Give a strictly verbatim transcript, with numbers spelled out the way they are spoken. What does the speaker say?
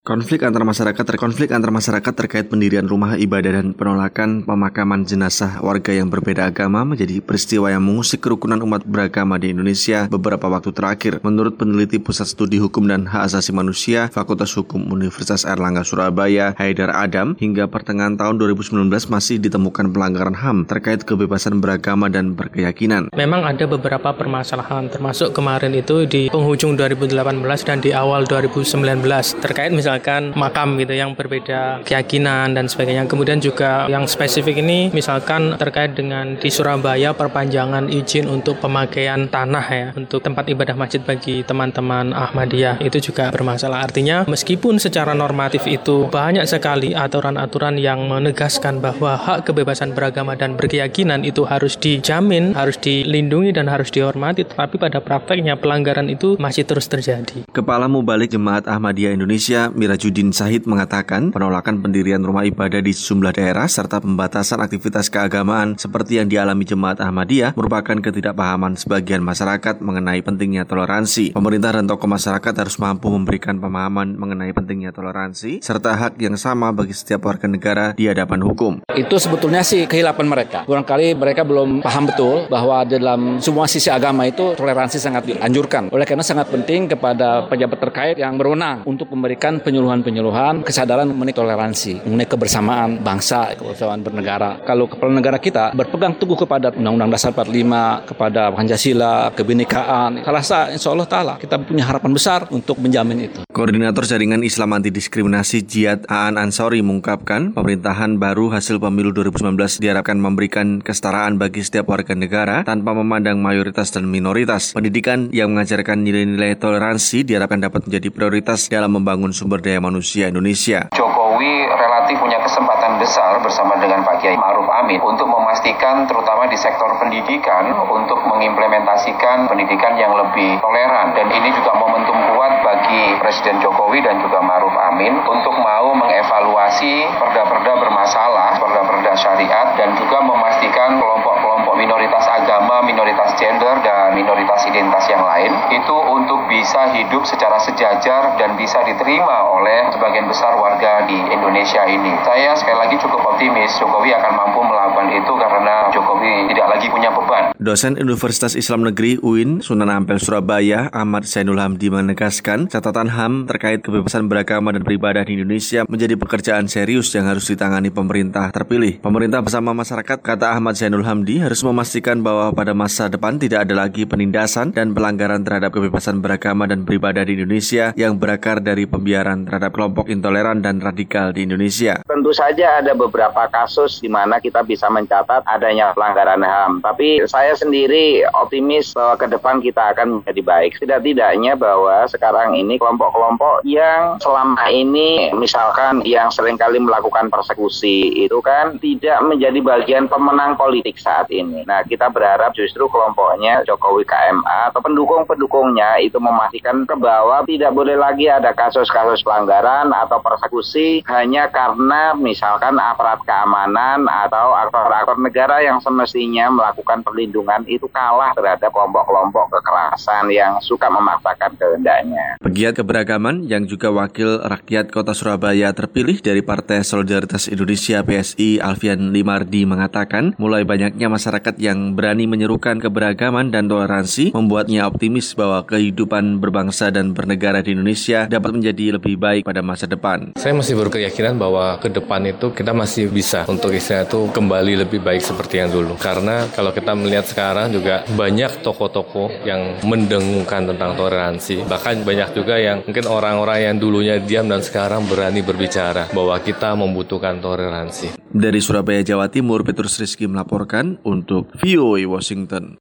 Konflik antar masyarakat konflik antar masyarakat terkait pendirian rumah ibadah dan penolakan pemakaman jenazah warga yang berbeda agama menjadi peristiwa yang mengusik kerukunan umat beragama di Indonesia beberapa waktu terakhir. Menurut peneliti Pusat Studi Hukum dan Hak Asasi Manusia Fakultas Hukum Universitas Airlangga Surabaya, Haidar Adam, hingga pertengahan tahun dua ribu sembilan belas masih ditemukan pelanggaran H A M terkait kebebasan beragama dan berkeyakinan. Memang ada beberapa permasalahan, termasuk kemarin itu di penghujung dua ribu delapan belas dan di awal dua ribu sembilan belas terkait misalnya misalkan makam gitu yang berbeda keyakinan dan sebagainya. Kemudian juga yang spesifik ini misalkan terkait dengan di Surabaya perpanjangan izin untuk pemakaian tanah ya untuk tempat ibadah masjid bagi teman-teman Ahmadiyah itu juga bermasalah. Artinya meskipun secara normatif itu banyak sekali aturan-aturan yang menegaskan bahwa hak kebebasan beragama dan berkeyakinan itu harus dijamin, harus dilindungi dan harus dihormati, tetapi pada prakteknya pelanggaran itu masih terus terjadi. Kepala Mubalik Jemaat Ahmadiyah Indonesia Mirajuddin Syahid mengatakan penolakan pendirian rumah ibadah di sejumlah daerah serta pembatasan aktivitas keagamaan seperti yang dialami Jemaat Ahmadiyah merupakan ketidakpahaman sebagian masyarakat mengenai pentingnya toleransi. Pemerintah dan tokoh masyarakat harus mampu memberikan pemahaman mengenai pentingnya toleransi serta hak yang sama bagi setiap warga negara di hadapan hukum. Itu sebetulnya sih kehilapan mereka. Barangkali mereka belum paham betul bahwa dalam semua sisi agama itu toleransi sangat dianjurkan. Oleh karena sangat penting kepada pejabat terkait yang berwenang untuk memberikan penyuluhan-penyuluhan kesadaran mengenai toleransi, mengenai kebersamaan bangsa, kebersamaan bernegara. Kalau kepala negara kita berpegang teguh kepada Undang-Undang Dasar empat puluh lima, kepada Pancasila, kebinekaan, saya rasa insya Allah Ta'ala kita punya harapan besar untuk menjamin itu. Koordinator Jaringan Islam Anti Diskriminasi Jihad Aan Ansori mengungkapkan pemerintahan baru hasil pemilu dua ribu sembilan belas diharapkan memberikan kesetaraan bagi setiap warga negara tanpa memandang mayoritas dan minoritas. Pendidikan yang mengajarkan nilai-nilai toleransi diharapkan dapat menjadi prioritas dalam membangun sumber daya manusia Indonesia. Jokowi relatif punya kesempatan besar bersama dengan Pak Kiai Ma'ruf Amin untuk memastikan terutama di sektor pendidikan untuk mengimplementasikan pendidikan yang lebih toleran, dan ini juga momentum kuat bagi Presiden Jokowi dan juga Ma'ruf Amin untuk mau mengevaluasi perda-perda bermasalah, perda-perda syariat, dan juga memastikan kelompok-kelompok minoritas agama, minoritas gender, dan minoritas identitas yang lain itu untuk bisa hidup secara sejajar dan bisa diterima oleh sebagian besar warga di Indonesia ini. Saya sekali lagi cukup optimis Jokowi akan mampu melakukan itu karena Jokowi tidak lagi punya beban. Dosen Universitas Islam Negeri U I N Sunan Ampel Surabaya Ahmad Zainul Hamdi menegaskan catatan H A M terkait kebebasan beragama dan beribadah di Indonesia menjadi pekerjaan serius yang harus ditangani pemerintah terpilih. Pemerintah bersama masyarakat, kata Ahmad Zainul Hamdi, harus memastikan bahwa pada masa depan tidak ada lagi penindasan dan pelanggaran terhadap kebebasan beragama dan beribadah di Indonesia yang berakar dari pembiaran terhadap kelompok intoleran dan radikal di Indonesia. Tentu saja ada beberapa kasus di mana kita bisa mencatat adanya pelanggaran H A M. Tapi saya sendiri optimis bahwa ke depan kita akan menjadi baik. Tidak-tidaknya bahwa sekarang ini kelompok-kelompok yang selama ini misalkan yang seringkali melakukan persekusi itu kan tidak menjadi bagian pemenang politik saat ini. Nah, kita berharap justru kelompoknya Jokowi K M A atau pendukung-pendukungnya itu memastikan ke bawah tidak boleh lagi ada kasus-kasus pelanggaran atau persekusi hanya karena misalkan aparat keamanan atau aktor-aktor negara yang semestinya melakukan perlindungan itu kalah terhadap kelompok-kelompok kekerasan yang suka memaksakan kehendaknya. Pegiat keberagaman yang juga wakil rakyat Kota Surabaya terpilih dari Partai Solidaritas Indonesia P S I Alfian Limardi mengatakan mulai banyaknya masyarakat yang berani menyerukan keberagaman dan toleransi membuatnya optimis bahwa kehidupan berbangsa dan bernegara di Indonesia dapat menjadi lebih baik pada masa depan. Saya masih berkeyakinan bahwa ke depan itu kita masih bisa untuk istilah itu kembali lebih baik seperti yang dulu. Karena kalau kita melihat sekarang juga banyak tokoh-tokoh yang mendengungkan tentang toleransi. Bahkan banyak juga yang mungkin orang-orang yang dulunya diam dan sekarang berani berbicara bahwa kita membutuhkan toleransi. Dari Surabaya, Jawa Timur, Petrus Rizky melaporkan untuk V O A Washington.